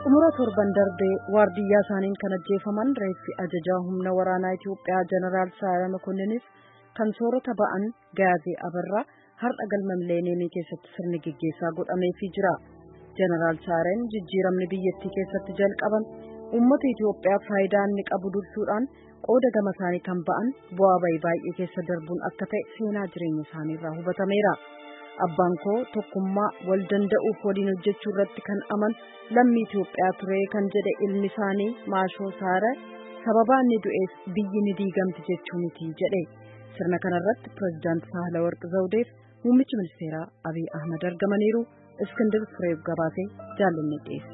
Xumura torban darbee waardiyyaa isaaniin kan ajjeefaman reeffi ajajaa humna waraanaa Itiyoophiyaa Jeneraal Saaraa Mokonninis kan soorata ba'an Gaazee Abarraa har'a galma Mileeniyeemii keessatti sirni gaggeessaa godhameefii jira. Jeneraal Saareen jijjiiramni biyyattii keessatti jalqaban uummata Itiyoophiyaa faayidaa inni qabu dursuudhaan qooda gama isaanii kan ba'an bu'aa bayii baay'ee keessa darbuun akka ta'e seenaa jireenya isaanii irraa hubatameera. Abbaan koo tokkummaa wal danda'uuf waliin hojjechuu irratti kan aman lammii Itiyoophiyaa ture kan jedhe ilmi isaanii Maashoo Saara sababa inni du'eef biyyi ni diigamti jechuu miti jedhe. Sirna kanarratti pirezidaanti Saahilawarq Zawudeef muummichi ministeeraa Abiy Ahmad argamaniiru. Iskindir Fireef gabaasee jaallanne dhiyeesse.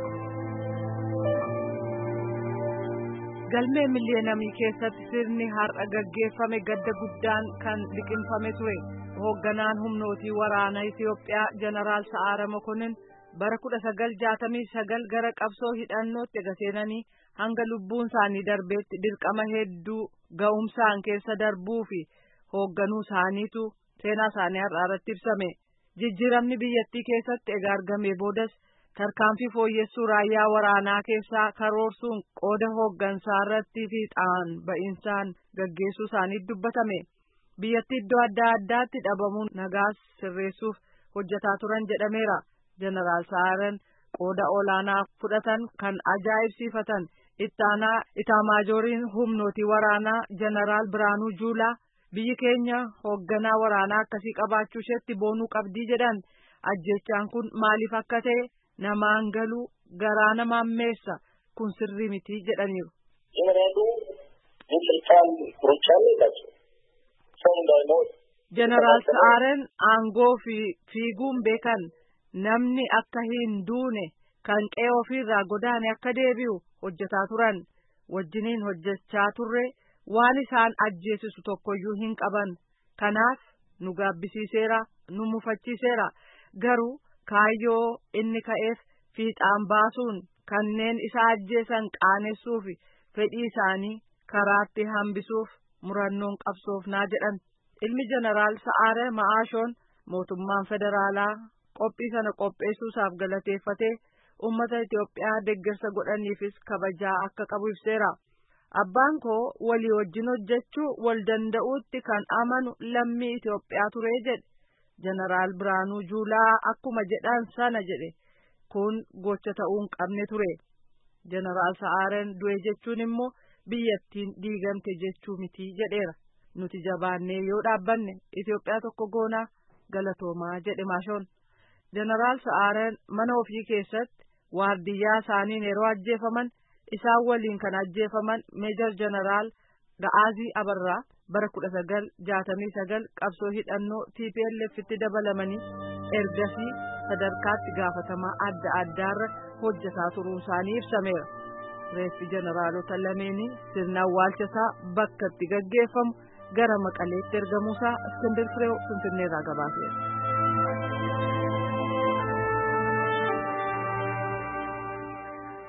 Galmee Mileeniyeemii keessatti sirni har'a gaggeeffame gadda guddaan kan liqimfame ture. Hoogganaan humnootii waraanaa Itiyoophiyaa Jeneraal Saaraa Mokonnin bara 1969 gara qabsoo hidhannootti seenanii hanga lubbuun isaanii darbeetti dirqama hedduu ga'umsaan keessa darbuu fi hoogganuu isaaniitu seenaa isaanii har'aarratti ibsame. Jijjiiramni biyyattii keessatti egaa argamee boodas tarkaanfii fooyyessuu raayyaa waraanaa keessaa karoorsuun qooda hooggansaa irratti fiixaan ba'insaan gaggeessuu isaanii dubbatame. Biyyattii iddoo adda addaatti dhabamuun nagaas sirreessuuf hojjetaa turan jedhameera. Jeneraal Saaraan qooda olaanaa fudhatan kan ajaa'ibsiifatan ittaanaa itaamaajooriin humnootii waraanaa Jeneraal Biraanuu Juulaa biyyi keenya hoogganaa waraanaa akkasii qabaachuu isheetti boonuu qabdii jedhan. Ajjechaan kun maaliif akka ta'e namaan galuu garaa namaan meessa kun sirrii miti jedhaniiru. Jeneraal Saaraan aangoo fi fiiguun beekan namni akka hin duune kan qe'ee ofiirraa godaane akka deebi'u hojjetaa turan. Wajjiniin hojjechaa turre waan isaan ajjeesisu tokkoyyuu hin qaban. Kanaaf nu gaabbisiiseera, nu mufachiiseera. Garuu kaayyoo inni ka'eef fiixaan baasuun kanneen isa ajjeesan qaanessuu fi fedhii isaanii karaatti hambisuuf murannoon qabsoofnaa jedhan. Ilmi Jeneraal Saaraa Maashoon mootummaan federaalaa qophii sana qopheessuusaaf galateeffatee uummata Itiyoophiyaa deeggarsa godhaniifis kabajaa akka qabu ibseera. Abbaan koo walii wajjin hojjechuu wal danda'uutti kan amanu lammii Itiyoophiyaa ture jedhe. Jeneraal Biraanuu Juulaa akkuma jedhan sana jedhe kun gocha ta'uu hin qabne ture. Jeneraal Saaraan du'e jechuun immoo biyyattiin diigamte jechuu miti jedheera. Nuti jabaannee yoo dhaabbanne Itiyoophiyaa tokko goonaa galatoomaa jedhe Maashoon. Jeneraal Saaraan mana ofii keessatti waardiyyaa isaaniin yeroo ajjeefaman isaan waliin kan ajjeefaman Meejor Jeneraal Ga'aazii Abarraa bara 1969 qabsoo hidhannoo TPLF'tti dabalamanii ergasii sadarkaatti gaafatamaa adda addaarra hojjetaa turuun isaanii ibsameera. Reeffi jeneraalota lameenii sirna awwaalchasaa bakka itti gaggeeffamu gara Maqaleetti ergamuusaa Iskindir Fireew Finfinneerraa gabaaseera.